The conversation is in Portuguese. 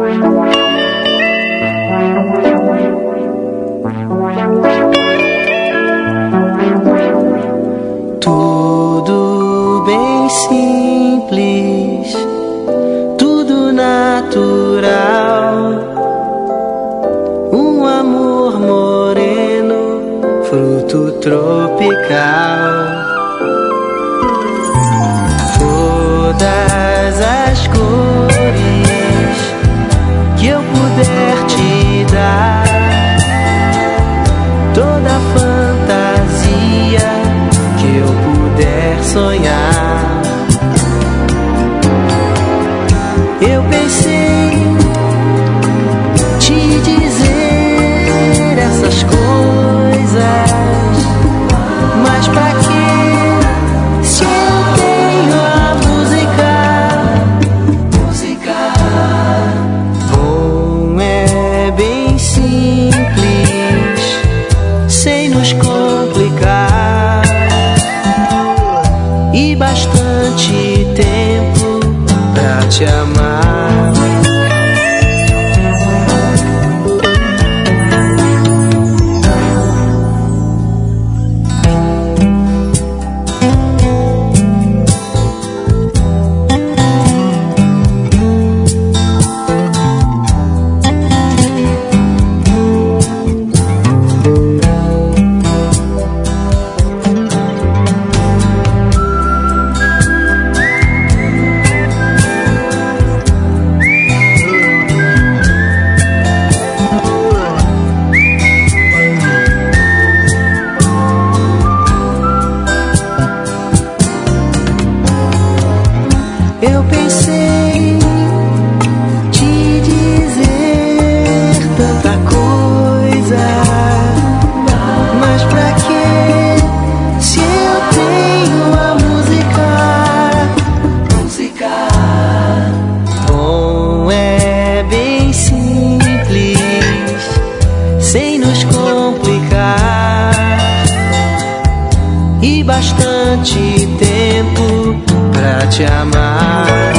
Tudo bem simples, tudo natural. Um amor moreno, fruto tropical. Todas as cores que eu puder te dar, toda a fantasia que eu puder sonhar. Eu pensei te dizer essas coisas, mas pra quê se eu tenho a música? Bom, é bem simples, sem nos complicar, e bastante tempo pra te amar. Eu pensei te dizer tanta coisa, mas pra quê se eu tenho a música? Bom, é bem simples, sem nos complicar, e bastante tempo pra te amar.